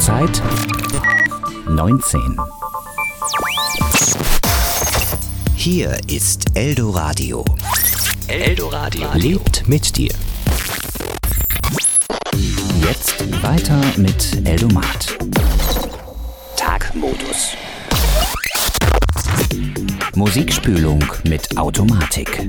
Uhrzeit 19. Hier ist Eldoradio. Eldoradio lebt mit dir. Jetzt weiter mit Eldomat. Tagmodus. Musikspülung mit Automatik.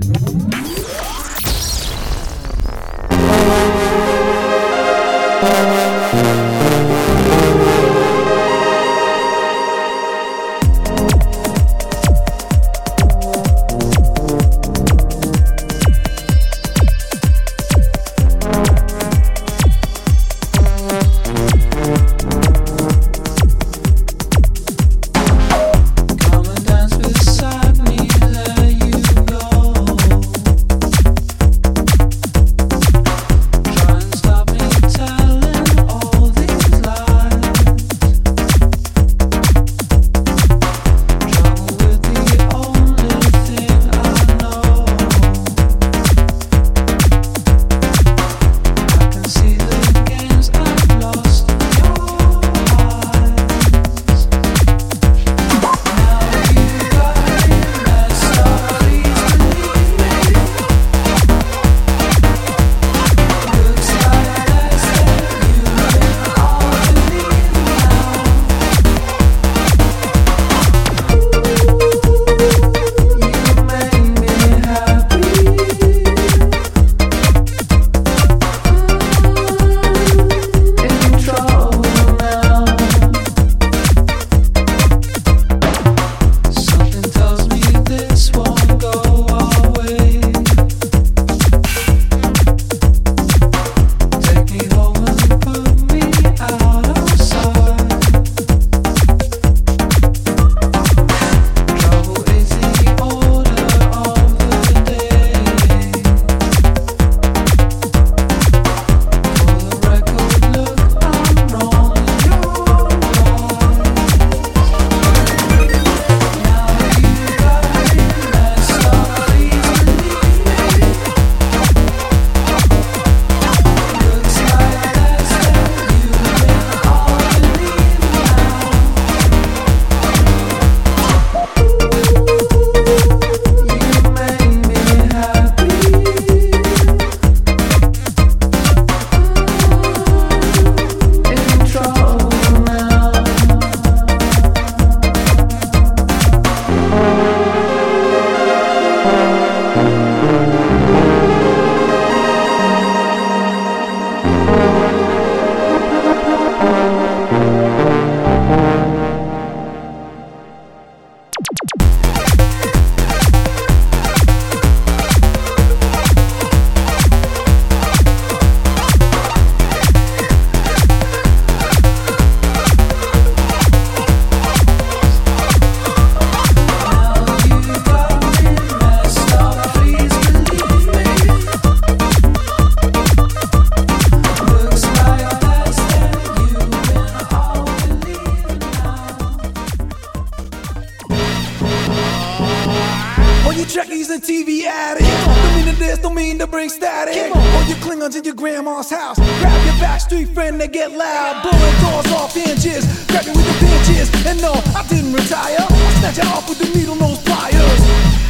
Trekkies and TV addicts. Don't mean to this, don't mean to bring static. Or you Klingons in your grandma's house. Grab your backstreet friend and get loud. Blowing doors off hinges. Grab me with the pinches. And no, I didn't retire. I snatch it off with the needle nose pliers.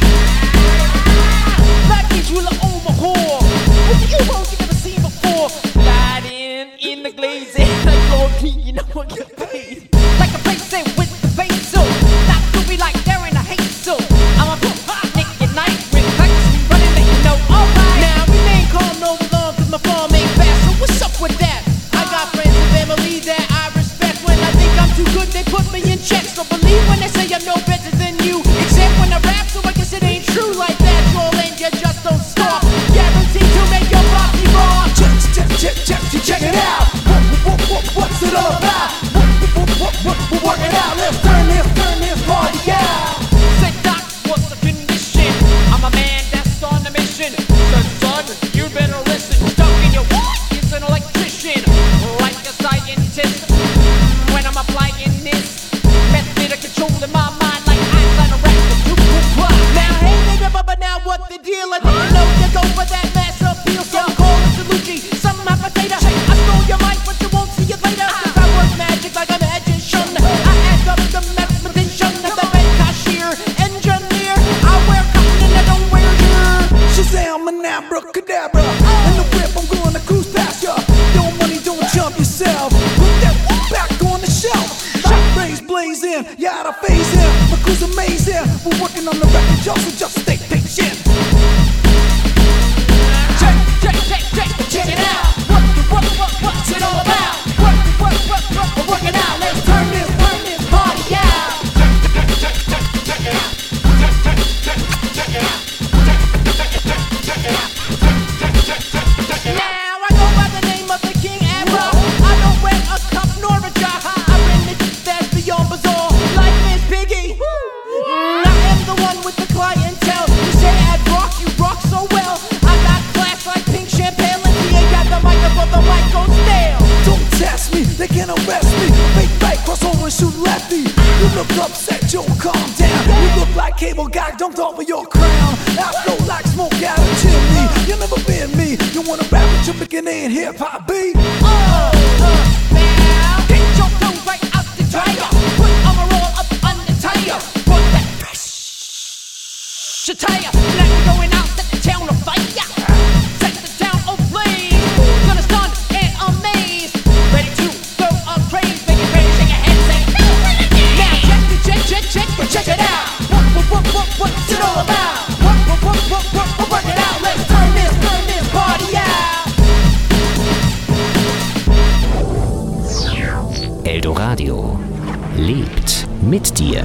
Like these will overhaul. What the U-boats you never seen before? Riding in the glazing. Like Lord King, you know what you paid. Like a bass with the bass so. Not to be like they're in a hate so. I'm a Nick at night with practice running that you know. Alright, now remain calm, no alarm, cause my farm ain't fast. So what's up with that? I got friends and family that I respect. When I think I'm too good, they put me in check. So believe when they say I'm no better than you. Except when I rap, so I guess it ain't true like that. Troll and you just don't stop. Guaranteed to make your body raw. Check it out. What's it all about? We're working out. Let's turn this party out. Say doc, what's the condition? I'm a man that's on a mission. Son, you better listen. Stuck in your what? It's an electrician. Like a scientist. When I'm applying this method of controlling my mind like Einstein or Now hey nigga, but now what the deal? I didn't know you go for that mass appeal. So call it Salucci, some applicator. I stole your life, but you won't see it later. Cause I was in, you're out of phase here. My crew's amazing, we're working on the record, y'all, so just stay patient. Check it out. What's it all about? We're working out. Let's turn this party out. Now I go by the name of the King Abra. I don't wear a cup nor a jar. I bring the that's beyond bizarre. Like Miss Piggy. I am the one with the clientele. You say I'd rock, you rock so well. I got class like pink champagne. Got the mic up on the mic goes stale. Don't test me, they can't arrest me. Fake right, cross over and shoot lefty. You look upset, Joe, calm down. You look like cable guy dumped off of your crown. I flow like smoke out of chimney. You'll never been me. You wanna rap with your beginning in hip-hop beat? Now get your flow right out the dryer. Put on a roll up on the tire. Put that fresh tire. Now you're going out, set the town on fire. Set the town ablaze. Gonna stun and amaze. Ready to go up crazy. Make it ready, shake your head, say now check it out. What's it all about? Work it out. Let's turn this party out. Eldoradio lebt mit dir.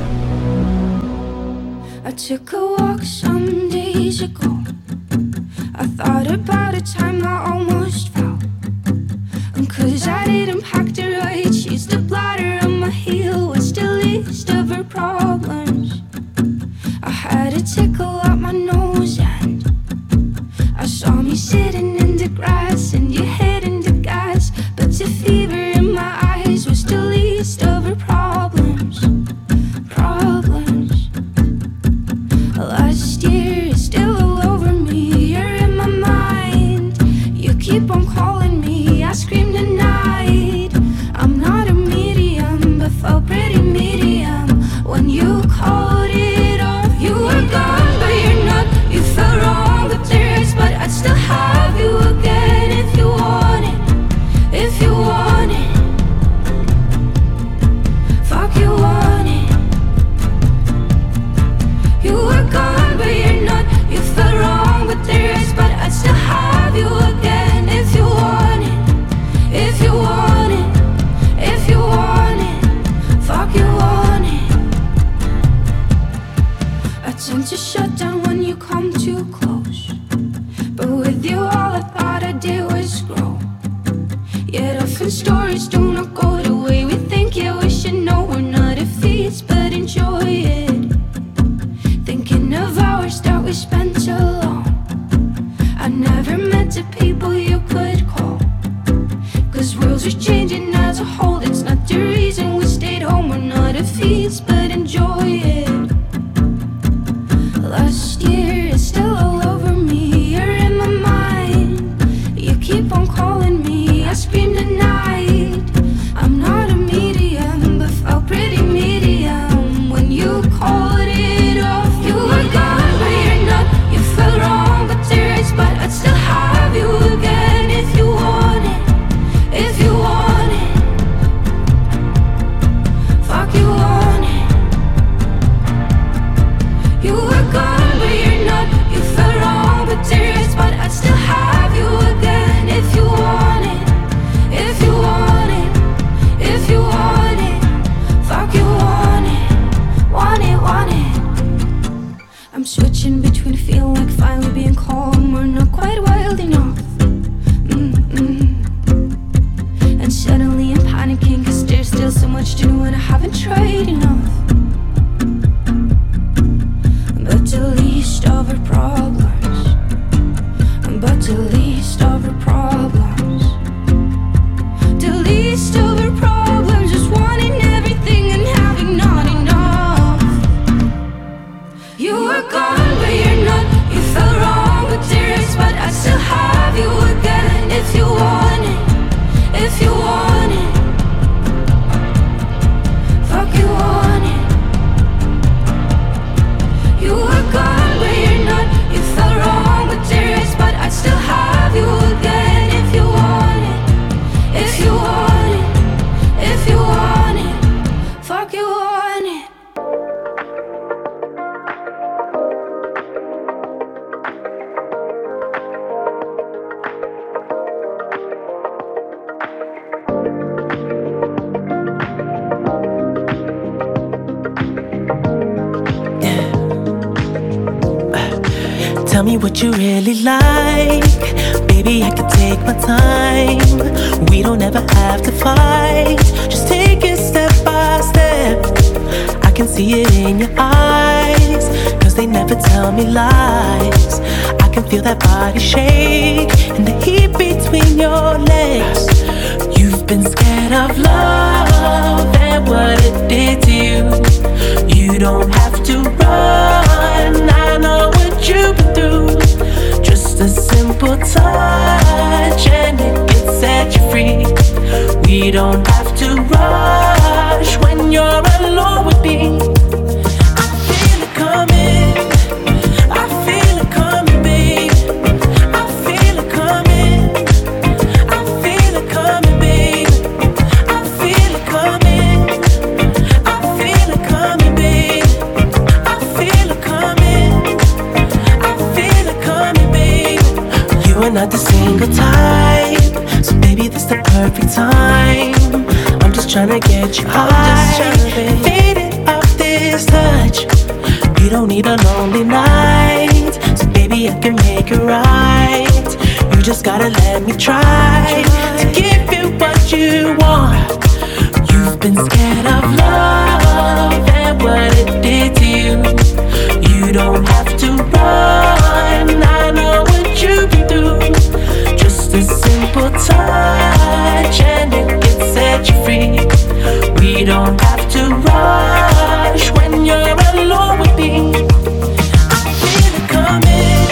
I took a walk some days ago. I thought about a time I almost fell. And 'cause I didn't pack the right shoes, the bladder on my heel was the least of her problems. I had a tickle up my nose and I saw me sitting in the grass and your head in the gas. But the fever in my eyes was the least of her problems. Last year is still all over me. You're in my mind. You keep on calling me. I scream the night. Tell me what you really like. Baby, I can take my time. We don't ever have to fight. Just take it step by step. I can see it in your eyes, 'cause they never tell me lies. I can feel that body shake and the heat between your legs. You've been scared of love and what it did to you. You don't have to run, I know what you've been through. Just a simple touch and it can set you free. We don't have to rush when you're alone with me. I feel it coming, I feel it coming, babe. I feel it coming, I feel it coming, babe. I feel it coming, I feel it coming, babe. I feel it coming, I feel it coming, babe. You are not the single type, so baby, this the perfect time. I'm just tryna get you high, faded off this touch. You don't need a lonely night, so baby, I can make it right. You just gotta let me try to give you what you want. You've been scared of love and what it did to you. You don't have to run, I know what you've been through. Just a simple touch and it can set you free. We don't have to rush when you're alone with me. I feel it coming,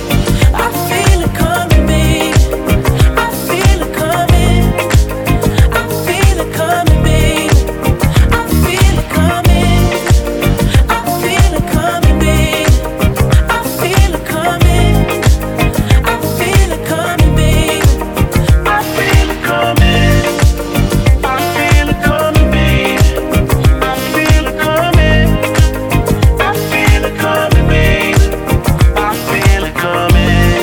I feel it coming, babe. I feel it coming, I feel it coming, babe. I feel it coming, I feel it coming, babe. I feel it coming, I feel it coming, babe. I feel it coming, I feel it coming, babe. I feel it coming, I feel it coming, babe. I feel it coming,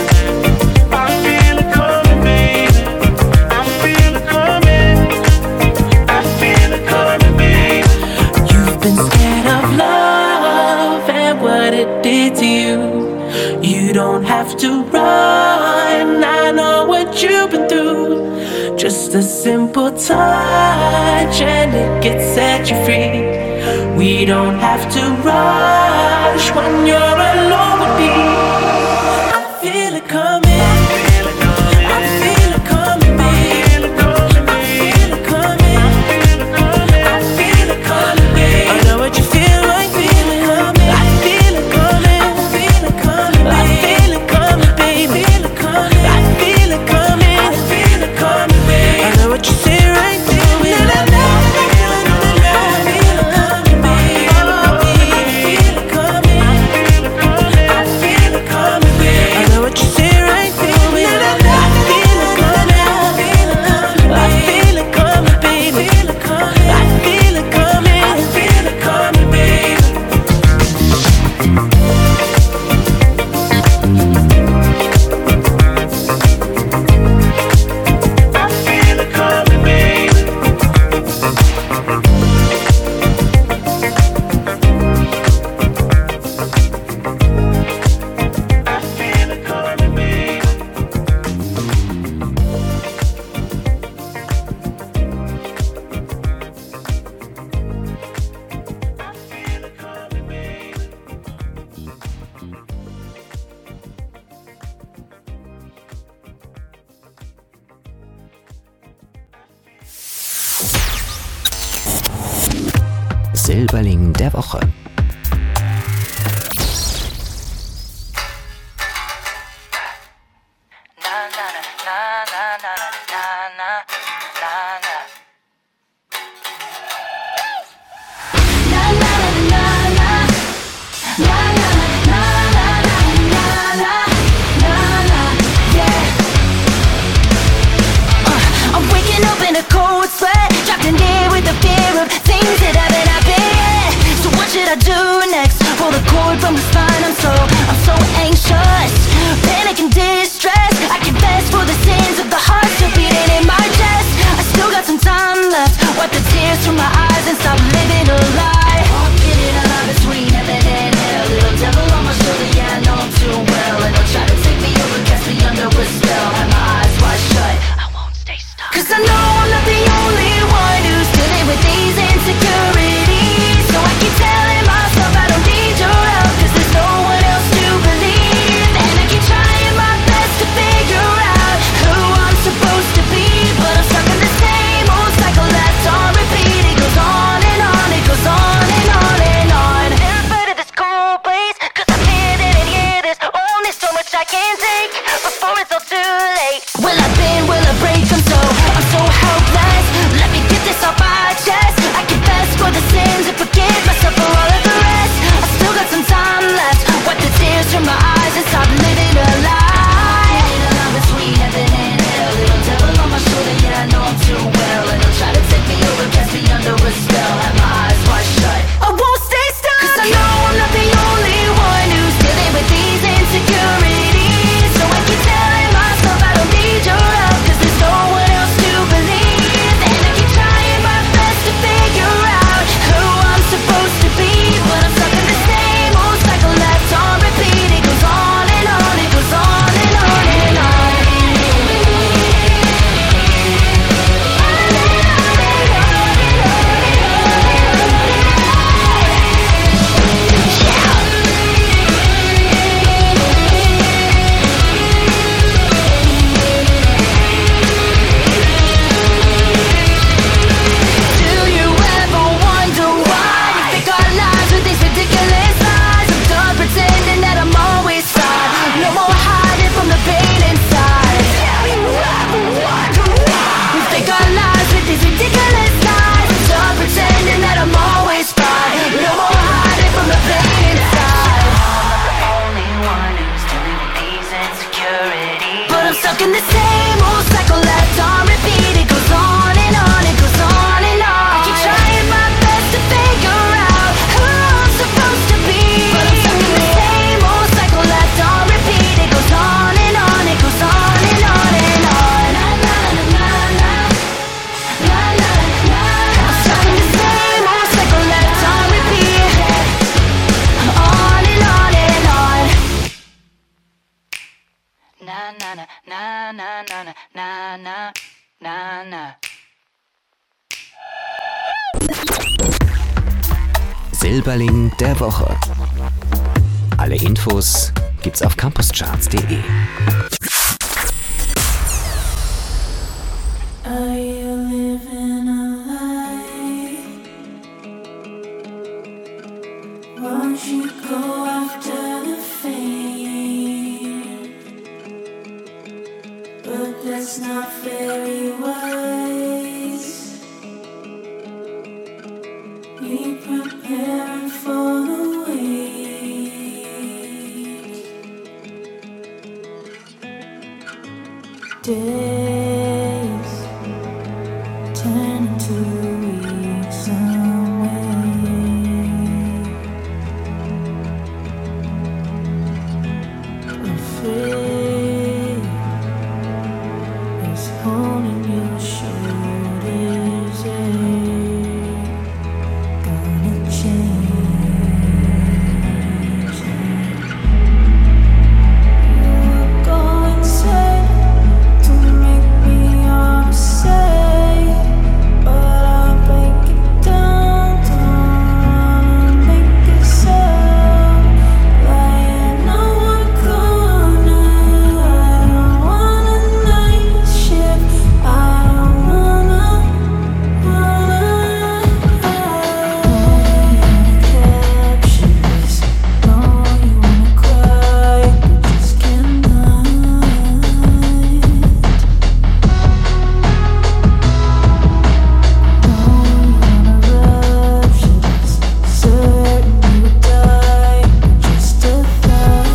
I feel it coming, babe. I feel it coming, I feel it coming, babe. You've been scared of love and what it did to you. You don't have to run, I know what you've been through. Just a simple touch and it can set you free. We don't have to rush when you're alone with me. I feel it coming, I feel it coming, I feel it coming, babe. I feel it coming, I feel it coming, babe. I know what you feel like, feel it coming. I feel it coming, I feel it coming, I feel it coming, baby. I feel it coming, I feel it coming, babe. I know what you say right there. Silberling der Woche. I'm waking up in a cold sweat, trapped in here with the fear of things that haven't happened yet. So what should I do? Silberling der Woche. Alle Infos gibt's auf campuscharts.de. Are you living a lie? Won't you go after the fame? But that's not very wise. Be prepared for the wait. Days turn into weeks away. Afraid is holding your shoulders. Gonna change. You're going sad to make me upset, but I'll break it down, don't make it sound like I know I'm gonna. I don't want a night shift. I don't wanna captions. No, you wanna cry, but just can't hide. Certain you would die, but just a thought.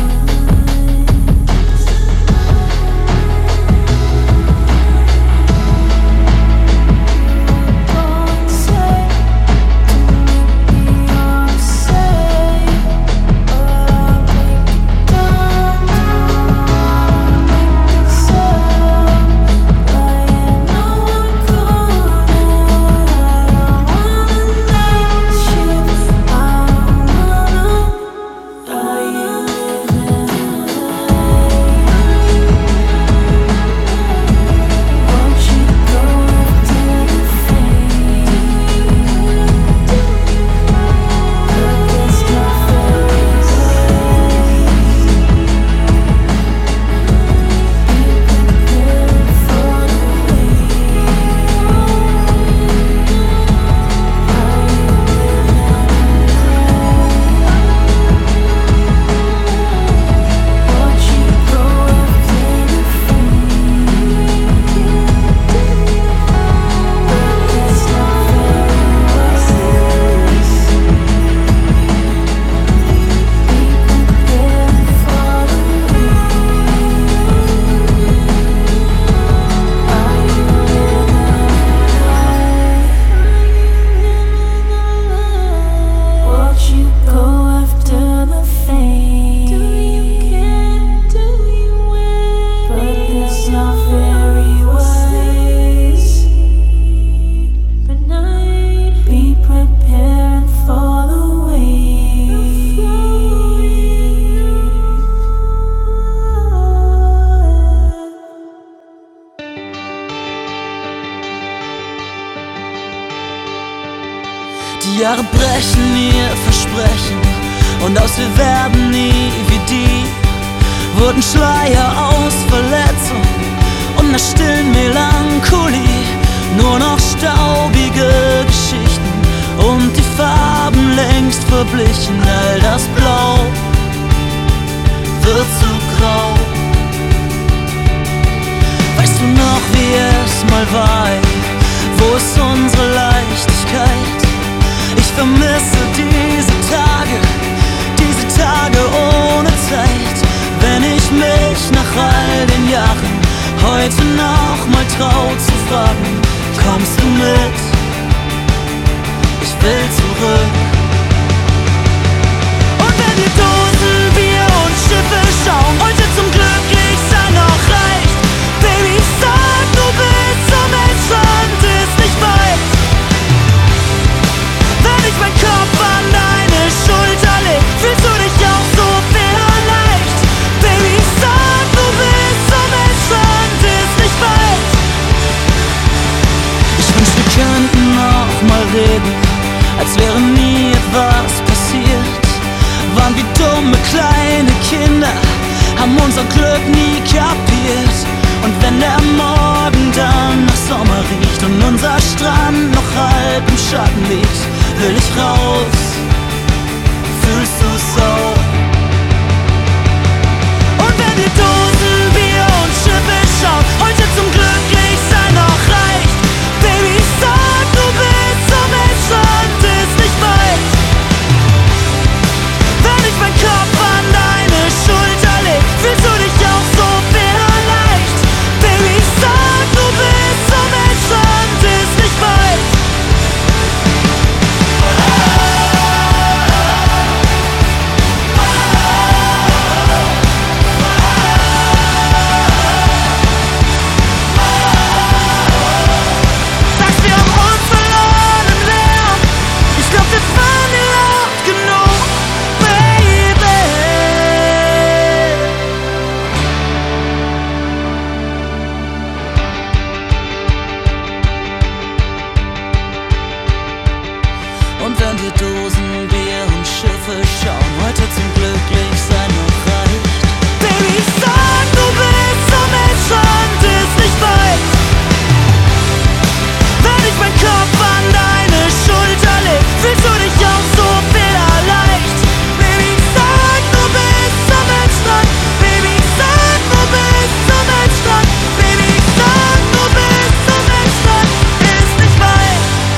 Going sad to make me upset, but I'll break it down, don't make it sound like I know I'm gonna. I don't want a night shift. I don't wanna. Are you living a lie? Won't you go after the fame? But it's not very wise. Be prepared for the wait. Won't you go after the fame? But that's not very wise. Be prepared for the wait. Won't you go after the fame? Do you care? Do you win? But that's not very wise. But night, be prepared for the Die Jahre brechen ihr Versprechen und aus wir werden nie wie die. Wurden Schleier aus Verletzung und einer stillen Melancholie. Nur noch staubige Geschichten und die Farben längst verblichen. All das Blau wird zu grau. Weißt du noch, wie es mal war? Wo ist unsere Leichtigkeit? Ich vermisse diese Tage ohne Zeit. Wenn ich mich nach all den Jahren heute noch mal trau zu fragen, kommst du mit? Ich will zurück. Und wenn die Dosen Bier und Schiffe schauen heute zum Glücklichsein noch reicht, Baby, sag, du bist zum Endstand, ist nicht weit. Wenn ich meinen Kopf an deine Schulter leg, fühlst du dich auch so vielleicht. Baby, sag, du bist zum Endstand, ist nicht weit. Ich wünsch, wir könnten noch mal reden, als wäre nie etwas waren wie dumme kleine Kinder, haben unser Glück nie kapiert. Und wenn der Morgen dann nach Sommer riecht und unser Strand noch halb im Schatten liegt, will ich raus. Fühlst du's so? Und wenn die Dosen Bier und Schiffe schauen, heute zum Glücklichsein noch reicht, Baby, sag, du bist zum Strand, ist nicht weit. Wenn ich meinen Kopf an deine Schulter leg, fühlst du dich auch so vielleicht. Baby, sag, du bist zum Strand, ist nicht weit. Sagst, wir haben uns verloren im Lärm. Ich glaub, wir fahren dir laut genug, Baby. Und wenn die Dosen Bier und Schiffe schauen, heute zum Glücklichsein noch reicht, Baby, sag, du bist zum Strand, ist nicht weit. Wenn ich meinen Kopf an deine Schulter leg, fühlst du dich auch so vielleicht. Baby, sag, du bist zum Strand. Baby, sag, du bist zum Strand. Baby, sag, du bist zum Strand, ist nicht weit.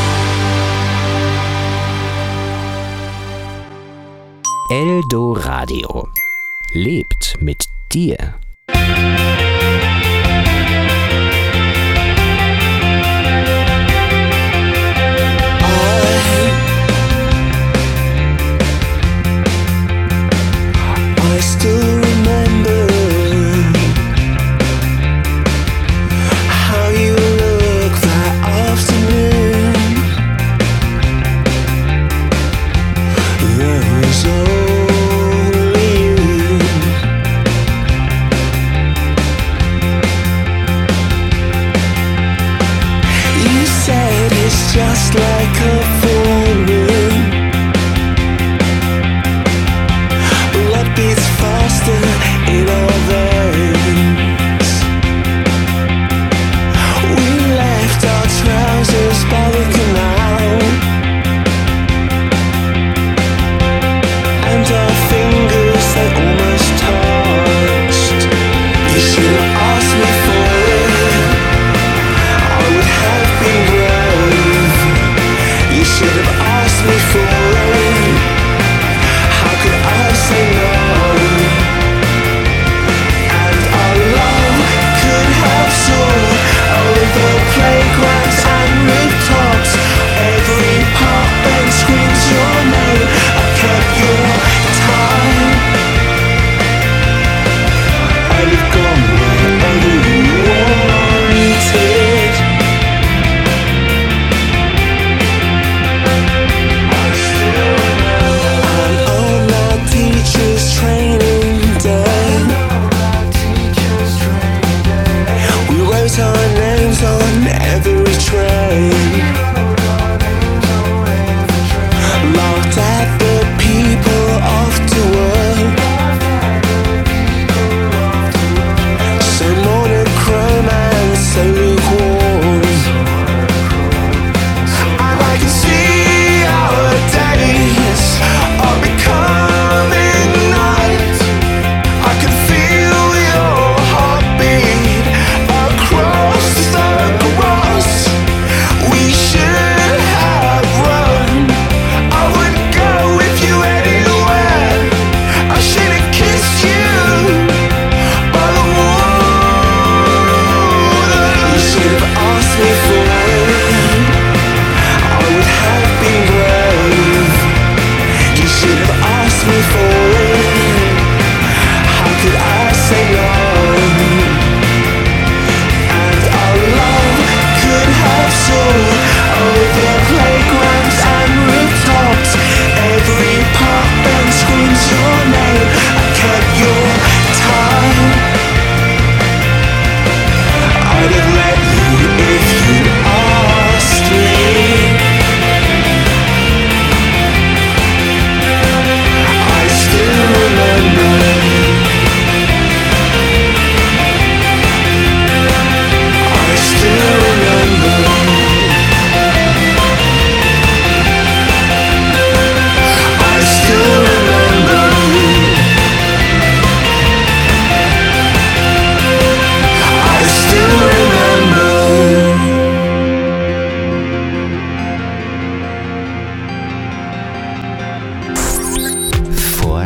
Eldoradio. Lebt mit dir. I still remember how you looked that afternoon. There was only you.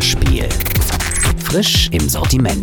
Vorspiel. Frisch im Sortiment.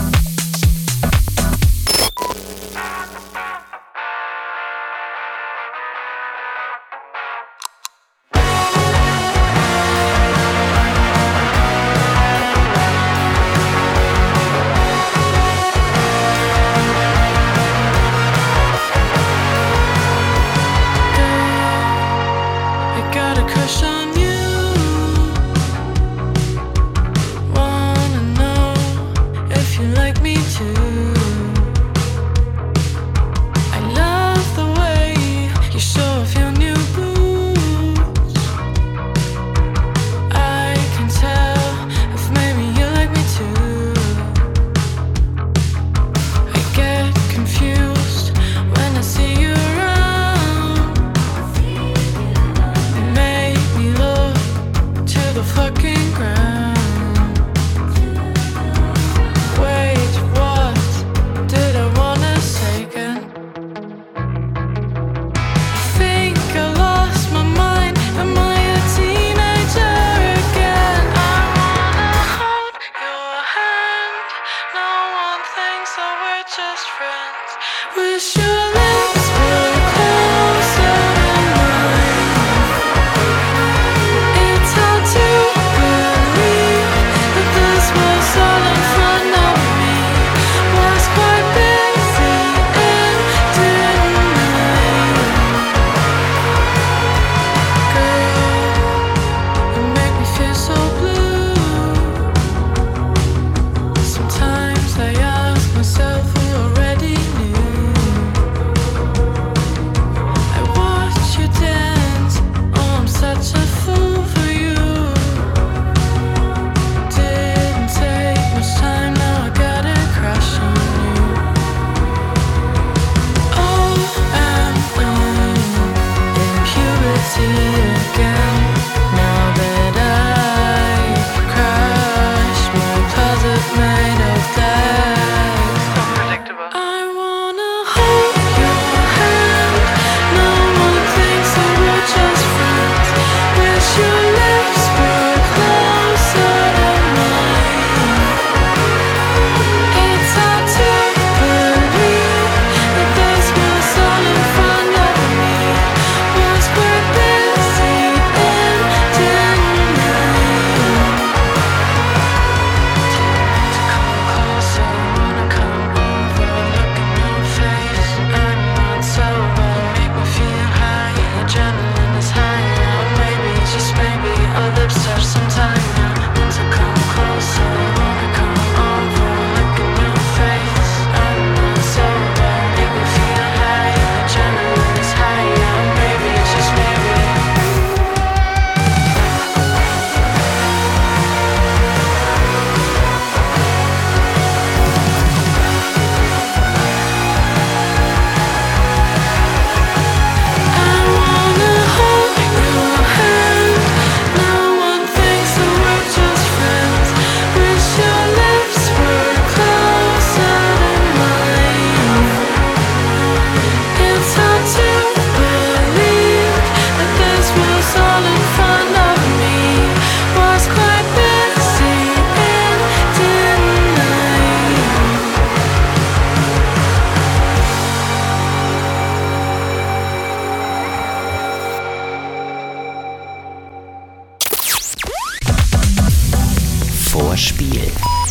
Vorspiel.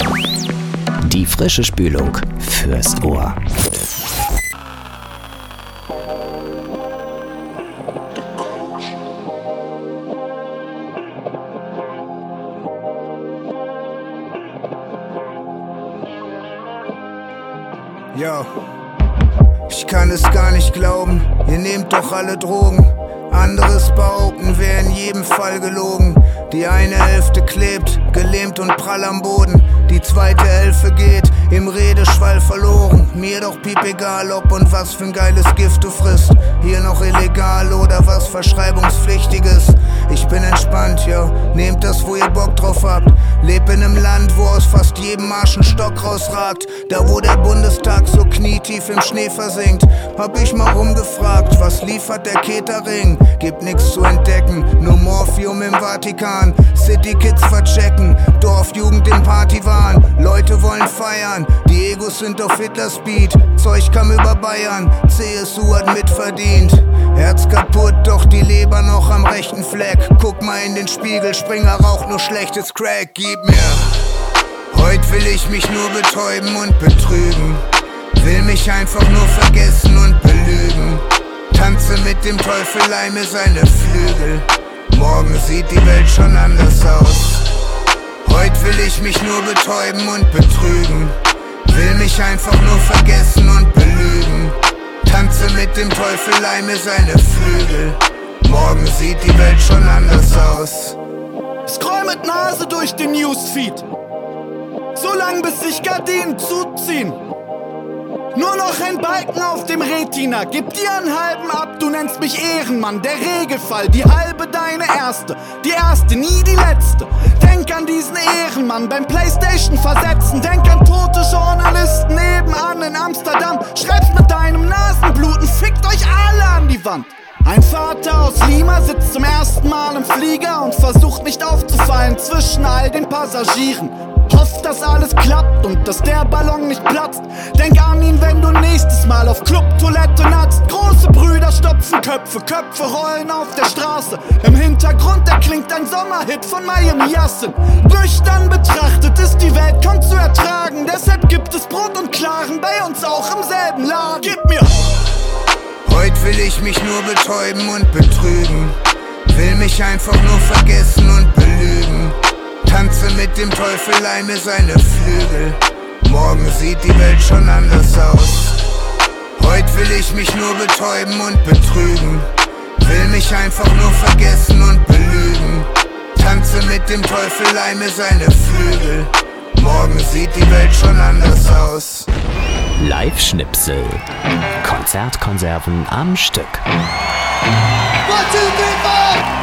Die frische Spülung fürs Ohr. Yo, ich kann es gar nicht glauben, ihr nehmt doch alle Drogen. Anderes behaupten wäre in jedem Fall gelogen. Die eine Hälfte klebt, gelähmt und prall am Boden. Die zweite Hälfte geht im Redeschwall verloren. Mir doch piep egal, ob und was für ein geiles Gift du frisst. Hier noch illegal oder was Verschreibungspflichtiges. Ich bin entspannt, yo, nehmt das, wo ihr Bock drauf habt. Leb in einem Land, wo aus fast jedem Marsch ein Stock rausragt. Da wo der Bundestag so knietief im Schnee versinkt. Hab ich mal rumgefragt, was liefert der Catering? Gibt nix zu entdecken, nur Morphium im Vatikan. City Kids verchecken, Dorfjugend im Partywahn. Leute wollen feiern, die Egos sind auf Hitler-Speed. Zeug kam über Bayern, CSU hat mitverdient. Herz kaputt, doch die Leber noch am rechten Fleck. Guck mal in den Spiegel, Springer raucht nur schlechtes Crack, gib mir. Heut will ich mich nur betäuben und betrügen. Will mich einfach nur vergessen und belügen. Tanze mit dem Teufel, leih seine Flügel. Morgen sieht die Welt schon anders aus. Heut will ich mich nur betäuben und betrügen. Will mich einfach nur vergessen und belügen. Tanze mit dem Teufel, leih seine Flügel. Morgen sieht die Welt schon anders aus. Scroll mit Nase durch den Newsfeed. So lang bis sich Gardinen zuziehen. Nur noch ein Balken auf dem Retina. Gib dir einen halben ab, du nennst mich Ehrenmann. Der Regelfall, die halbe deine erste. Die erste, nie die letzte. Denk an diesen Ehrenmann beim Playstation versetzen. Denk an tote Journalisten nebenan in Amsterdam. Schreib's mit deinem Nasenbluten, fickt euch alle an die Wand. Ein Vater aus Lima sitzt zum ersten Mal im Flieger und versucht nicht aufzufallen zwischen all den Passagieren. Hofft, dass alles klappt und dass der Ballon nicht platzt. Denk an ihn, wenn du nächstes Mal auf Clubtoilette natzt. Große Brüder stopfen Köpfe, Köpfe rollen auf der Straße. Im Hintergrund erklingt ein Sommerhit von Miami Yassin. Nüchtern betrachtet ist die Welt kaum zu ertragen. Deshalb gibt es Brot und Klaren bei uns auch im selben Laden. Gib mir! Heut will ich mich nur betäuben und betrügen. Will mich einfach nur vergessen und belügen. Tanze mit dem Teufel, leih seine Flügel. Morgen sieht die Welt schon anders aus. Heut will ich mich nur betäuben und betrügen. Will mich einfach nur vergessen und belügen. Tanze mit dem Teufel, leih seine Flügel. Morgen sieht die Welt schon anders aus. Live-Schnipsel. Konzertkonserven am Stück. 1, 2, 3, 4.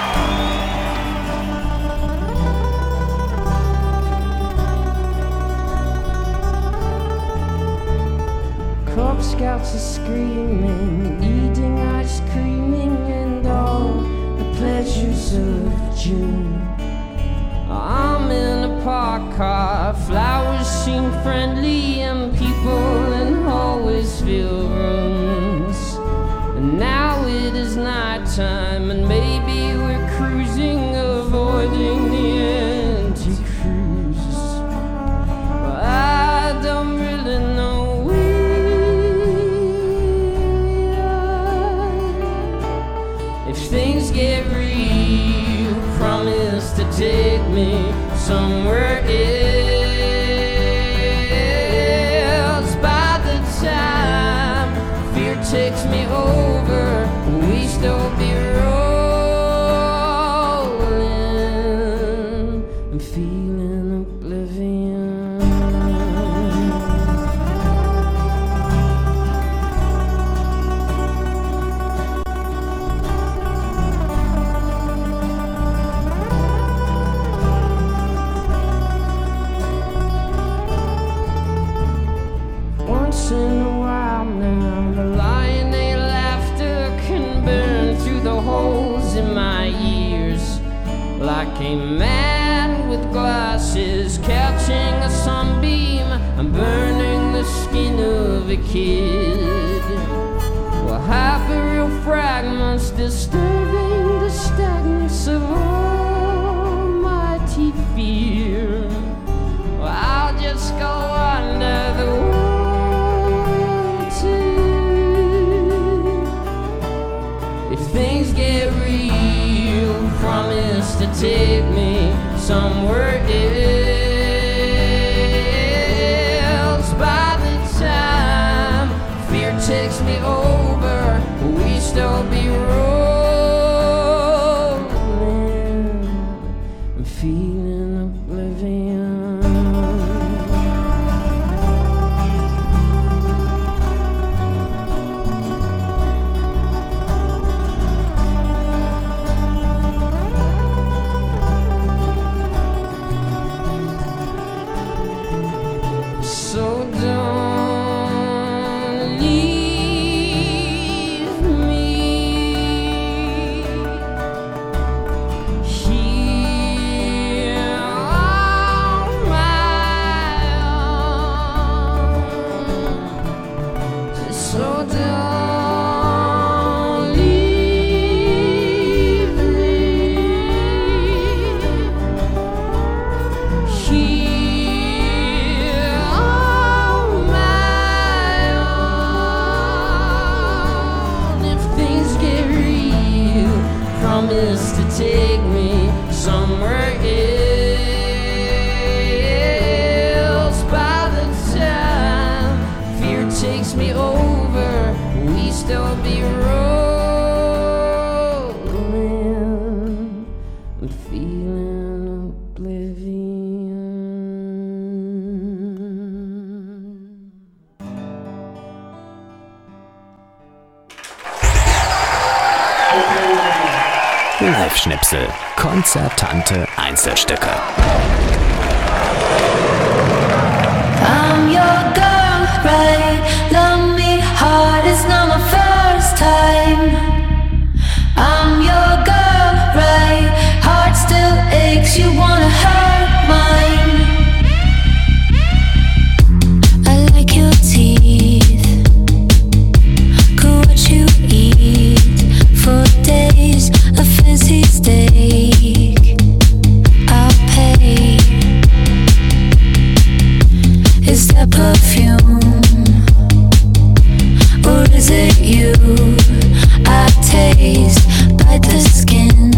Cub Scouts are screaming, eating ice creaming, and all the pleasures of June. I'm in a park car, flowers seem friendly, and people in hallways fill rooms. And now it is nighttime, and maybe we're cruising, avoiding the anti-cruise. But I don't really know. Things get real, promise to take me somewhere else. By the time fear takes me over, we still be rolling and feeling oblivion. Once in a while now, the lion a laughter can burn through the holes in my ears, like a man with glasses catching a sunbeam and burning the skin of a kid. Well, hyperreal fragments disturbing the stagnance of almighty fear. Well, I'll just go under the water. If things get real, promise to take me somewhere else. By the time fear takes me over, we still be rolling and feeling oblivion. promise to take me somewhere else. By the time fear takes me over, we still be rolling. I'm feeling oblivion. Live-Schnipsel, konzertante Einzelstücke. I'm your girl, right? Love me hard, it's not my first time. I'm your girl, right? Heart still aches, you wanna hurt mine. I like your teeth, could what you eat for days, a fancy steak, I'll pay. Is that perfume, or is it you? I taste, bite the skin,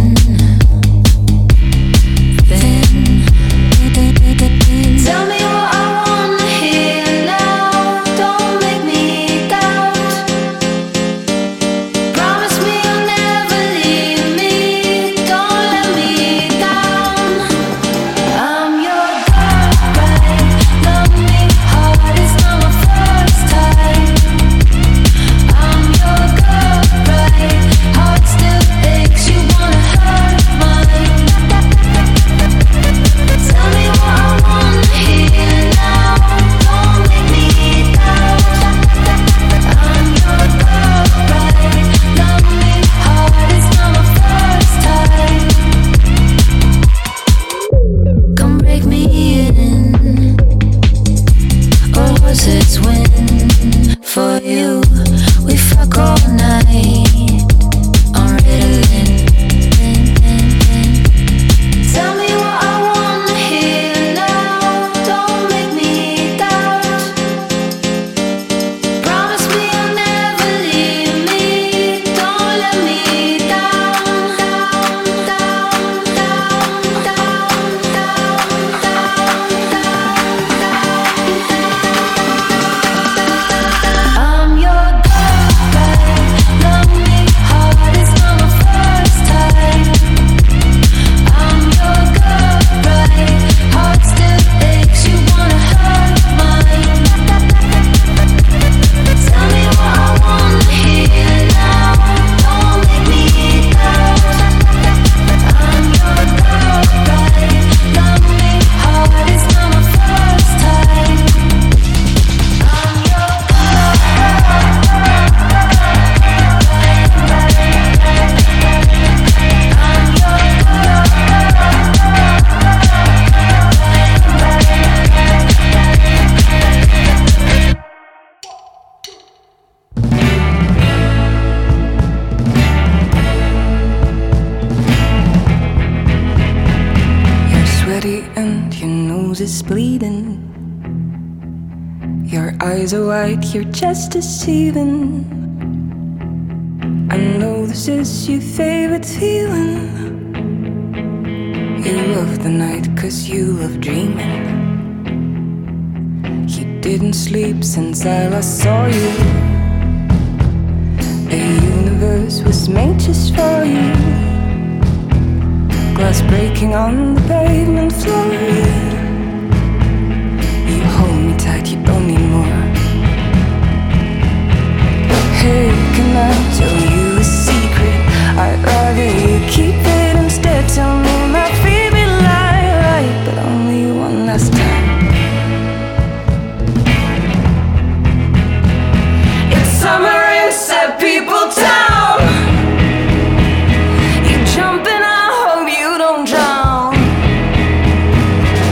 then tell me what I wanna hear now. Don't make me doubt. Promise me you'll never leave me. Don't let me down. I'm your girl, right? Love me hard, it's not my first time. I'm your girl, right? Heart still aches, you wanna hurt mine. Tell me what I wanna hear now. Don't make me doubt. I'm your girl, right? Love me hard, it's not my first time. Come break me in, or was it when for you we fuck all night on Ritalin? Tell me what I wanna hear now. Don't make me doubt. Promise me you'll never leave me. Don't let me down, down, down, down, down, down, I'm your girl, right? Love me hard, it's not my first time. I'm your girl, right? Heart still aches, you wanna hurt mine. Tell me what I wanna hear now. Don't make me doubt. I'm your girl, right? Love me hard, it's not my first time. I'm your You're sweaty and your nose is bleeding. Your eyes are wide, your chest is seething. I know this is your favorite feeling. You love the night 'cause you love dreaming. You didn't sleep since I last saw you. The universe was made just for you. Glass breaking on the pavement floor. You hold me tight, you don't need more. Hey, can I tell you a secret? I'd rather you keep it instead. Tell me my favorite lie, right? But only one last time. It's summer in Sad People Town. You jump and I hope you don't drown.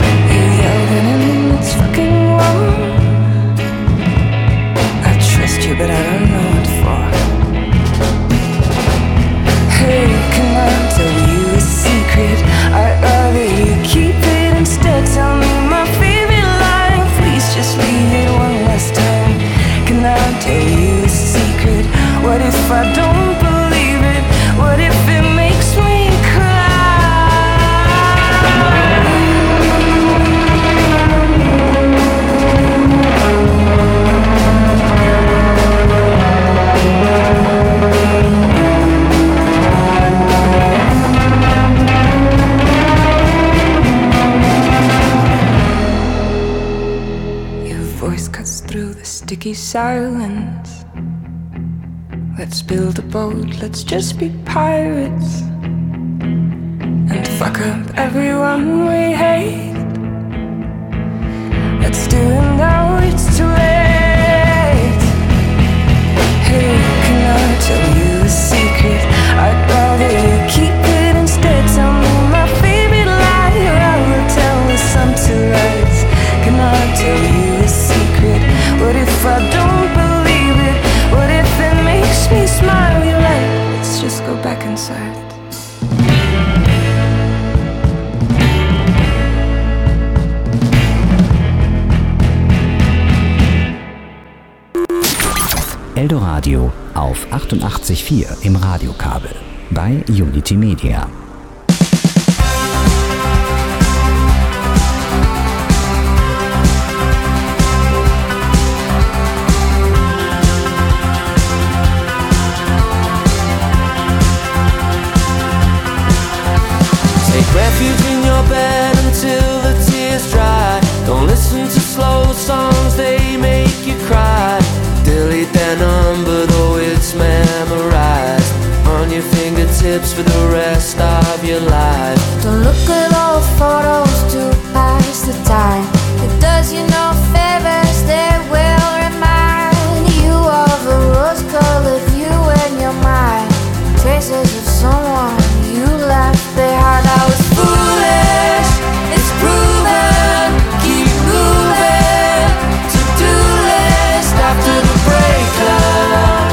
sticky silence. Let's build a boat, let's just be pirates and fuck up everyone we hate. Let's do it now, it's too late. Hey, can I tell you a secret? I'd rather you keep it instead. Tell me my favorite lie, or I will tell the sun to rise. Can I tell you a secret? What if I don't believe it? What if it makes me smile? You're right, let's just go back inside. Eldoradio auf 88.4 im Radiokabel bei Unity Media. Take refuge in your bed until the tears dry. Don't listen to slow songs, they make you cry. Delete their number though it's memorized on your fingertips for the rest of your life. Don't look at old photos to pass the time. It does you no favors, they will remind you of a rose-colored view in your mind. Traces of someone you left behind. I was foolish, it's proven. Keep moving, to-do list after the breakup.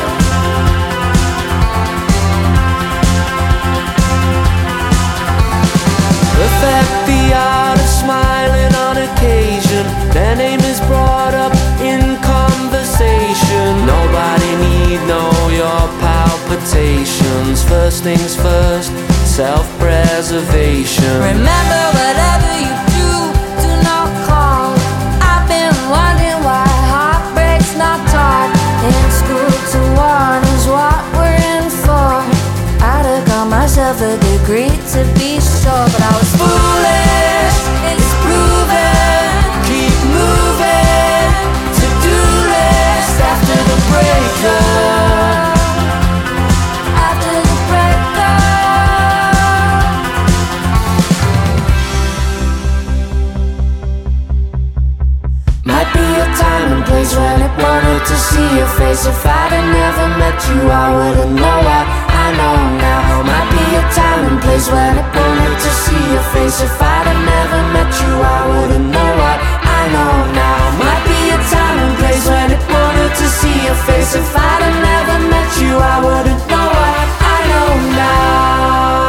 Perfect the art of smiling on occasion. Their name is brought up in conversation. Nobody need know your palpitations. First things first, self-preservation. Remember whatever you do, do not call. I've been wondering why heartbreak's not taught in school. To warn is what we're in for. I'd have got myself a degree to be sure, but I was foolish, it's proven. Keep moving, to-do list after the breakup. After the breakup. Might be a time and place when it wanted to see your face. If I'd have never met you, I wouldn't know what I know now. Might be a time and place when it wanted to see your face. If I'd have never met you, I wouldn't know what I know now. Might be a time and place when it wanted to see your face. If I'd have never met you, I wouldn't know what I know now.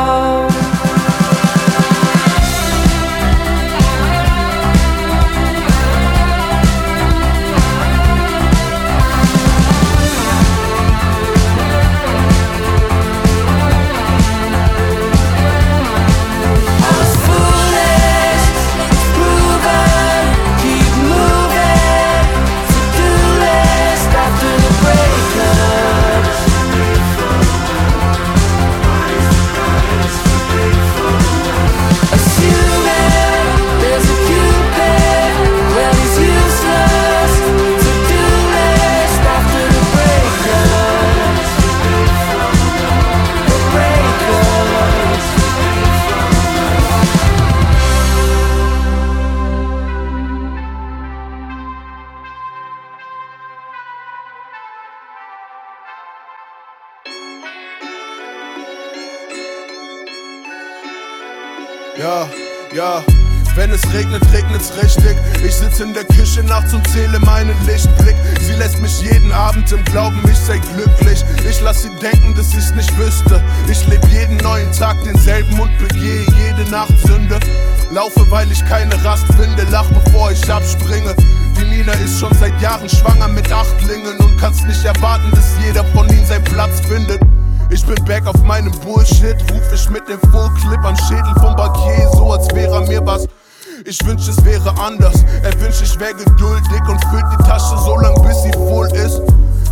Ja, wenn es regnet, regnet's richtig. Ich sitze in der Küche nachts und zähle meinen Lichtblick. Sie lässt mich jeden Abend im Glauben, ich sei glücklich. Ich lass sie denken, dass ich's nicht wüsste. Ich lebe jeden neuen Tag denselben und begehe jede Nacht Sünde. Laufe, weil ich keine Rast finde, lach bevor ich abspringe. Die Nina ist schon seit Jahren schwanger mit 8 Lingen und kannst nicht erwarten, dass jeder von ihnen seinen Platz findet. Ich bin back auf meinem Bullshit, ruf ich mit dem Fullclip an Schädel vom Bankier, so als wäre er mir was. Ich wünsch, es wäre anders, er wünscht, ich wär geduldig und füllt die Tasche so lang, bis sie voll ist.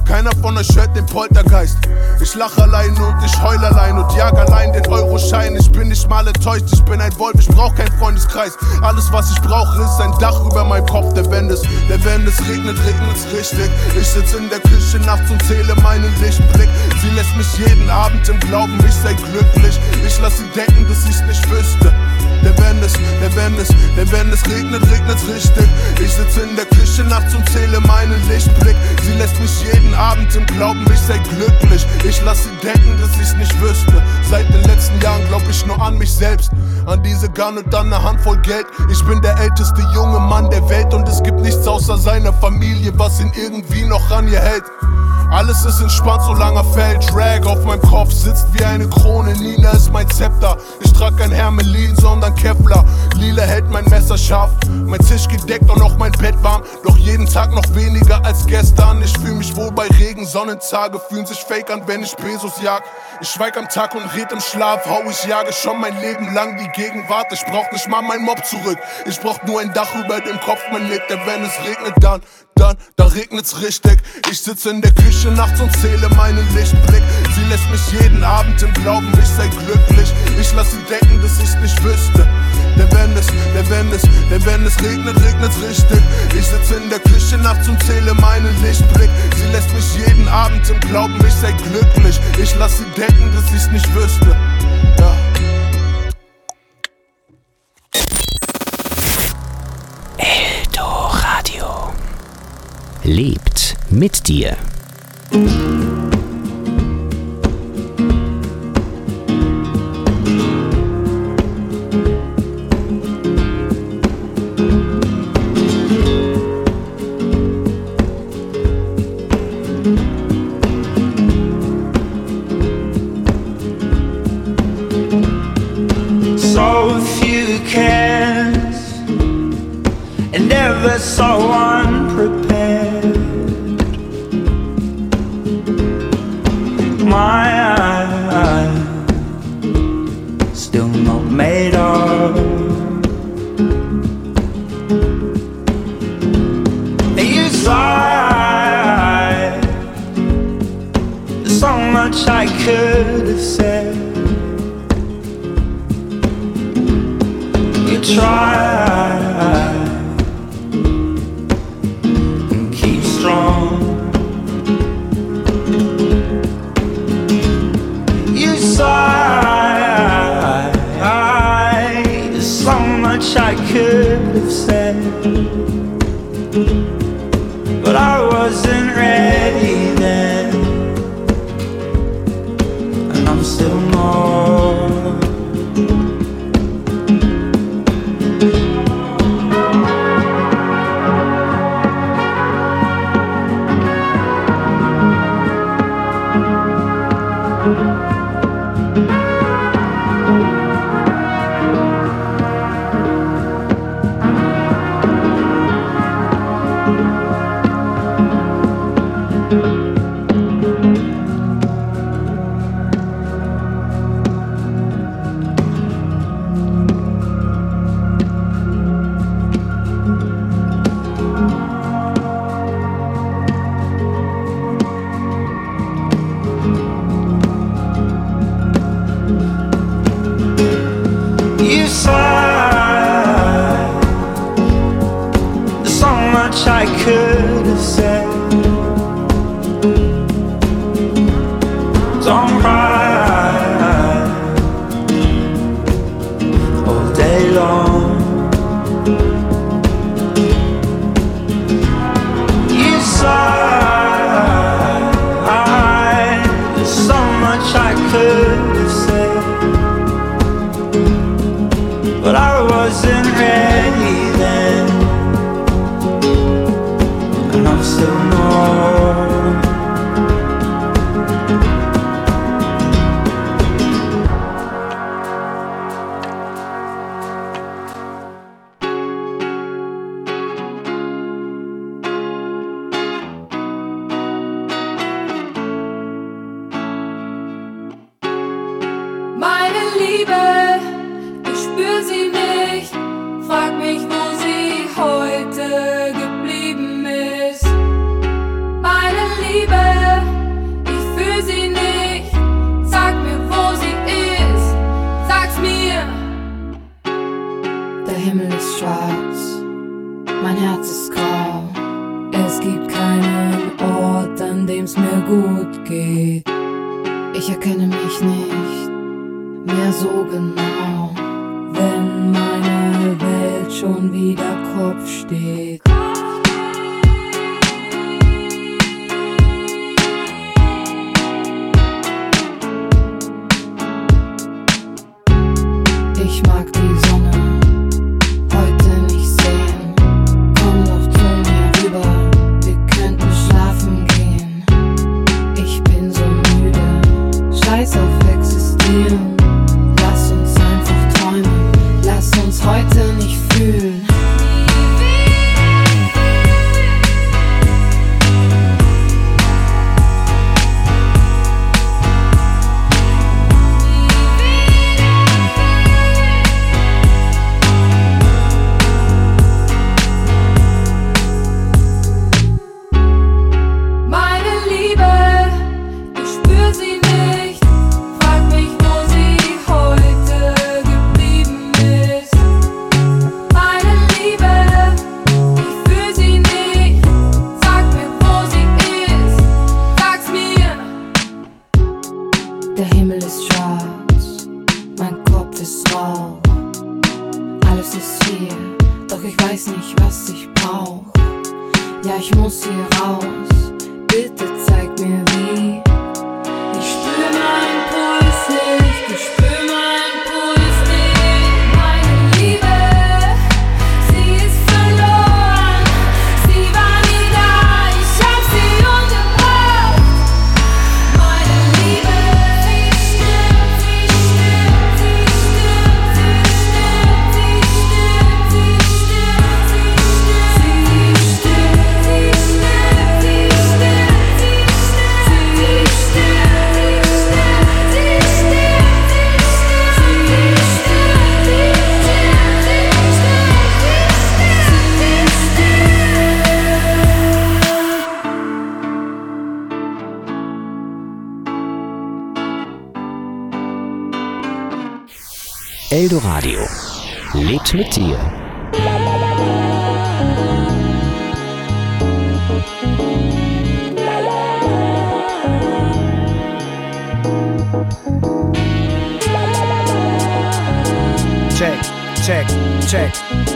Keiner von euch hört den Poltergeist. Ich lach allein und ich heul allein und jag allein den Euroschein. Ich bin nicht mal enttäuscht, ich bin ein Wolf, ich brauch keinen Freundeskreis. Alles was ich brauche ist ein Dach über meinem Kopf, denn wenn es regnet, regnet's richtig. Ich sitz in der Küche nachts und zähle meinen Lichtblick. Sie lässt mich jeden Abend im Glauben, ich sei glücklich. Ich lass sie denken, dass ich's nicht wüsste. Denn wenn es regnet, regnet's richtig. Ich sitze in der Küche nachts und zähle meinen Lichtblick. Sie lässt mich jeden Abend im Glauben, ich sei glücklich. Ich lass sie denken, dass ich's nicht wüsste. Seit den letzten Jahren glaub ich nur an mich selbst, an diese Gun und dann ne Handvoll Geld. Ich bin der älteste junge Mann der Welt und es gibt nichts außer seiner Familie, was ihn irgendwie noch an ihr hält. Alles ist entspannt, solange er fällt. Drag auf meinem Kopf sitzt wie eine Krone. Nina ist mein Zepter. Ich trag kein Hermelin, sondern Kevlar. Lila hält mein Messer scharf. Mein Tisch gedeckt und auch mein Bett warm. Doch jeden Tag noch weniger als gestern. Ich fühl mich wohl bei Regen. Sonnentage fühlen sich fake an, wenn ich Pesos jag. Ich schweig am Tag und red im Schlaf. Hau, ich jage schon mein Leben lang die Gegenwart. Ich brauch nicht mal mein Mob zurück. Ich brauch nur ein Dach über dem Kopf, mein Leben. Denn wenn es regnet, dann regnet's richtig. Ich sitze in der Küche nachts und zähle meinen Lichtblick. Sie lässt mich jeden Abend im Glauben, ich sei glücklich. Ich lass sie denken, dass ich's nicht wüsste. Denn wenn es regnet, regnet's richtig. Ich sitze in der Küche nachts und zähle meinen Lichtblick. Sie lässt mich jeden Abend im Glauben, ich sei glücklich. Ich lass sie denken, dass ich's nicht wüsste. Ja. Eldoradio lebt mit dir. So few cares and never so unprepared. My eyes still not made up. You sighed. There's so much I could have said. You try and keep strong. You sigh. There's so much I could have said, but I wasn't ready then, and I'm still more. You sighed. There's so much I could have said. Don't cry all day long. You sighed. There's so much I could have said, but I wasn't ready then, and I'm still more. Meine Liebe, ich spür sie nicht, frag mich, wo sie heute geblieben ist. Meine Liebe, Himmel ist schwarz, mein Herz ist grau. Es gibt keinen Ort, an dem's mir gut geht. Ich erkenne mich nicht mehr so genau, wenn meine Welt schon wieder Kopf steht. Ich mag die Sonne heute nicht sehen. Komm doch zu mir rüber, wir könnten schlafen gehen. Ich bin so müde, scheiß auf existieren. Lass uns einfach träumen, lass uns heute nicht fühlen. Der Himmel ist schwarz, mein Kopf ist rau. Alles ist hier, doch ich weiß nicht, was ich brauch. Ja, ich muss hier raus, bitte zeig mir wie. Ich spür meinen Puls nicht, ich spür meinen Puls nicht. Meine Liebe, sie ist verloren, sie war nie da, ich hab sie umgebracht. Meine Liebe, Eldoradio lebt mit dir. Check, check, check.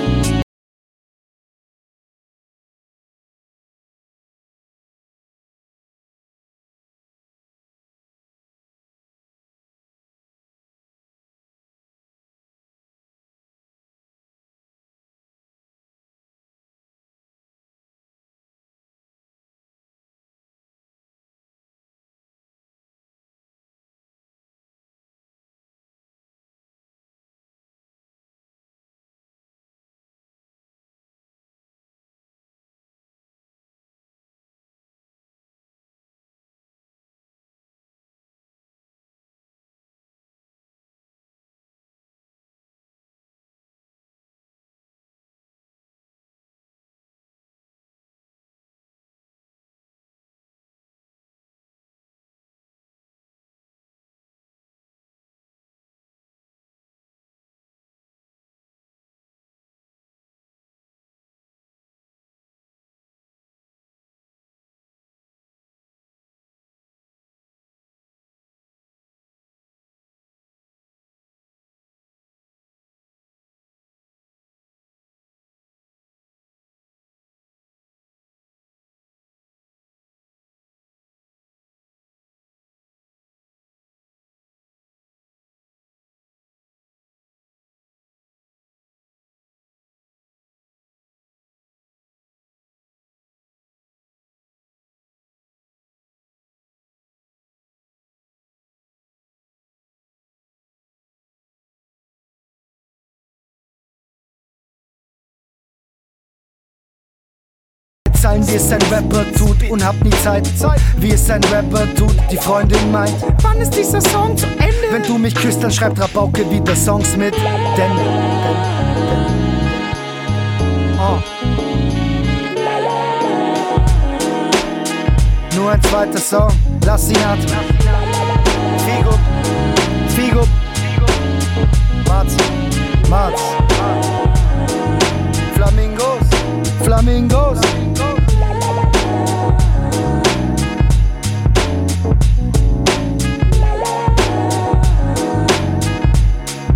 Zeilen, wie es ein Rapper tut und hab nie Zeit, wie es ein Rapper tut. Die Freundin meint, wann ist dieser Song zu Ende? Wenn du mich küsst, dann schreibt Rabauke wieder Songs mit, denn Nur ein zweiter Song, lass ihn atmen. Figo.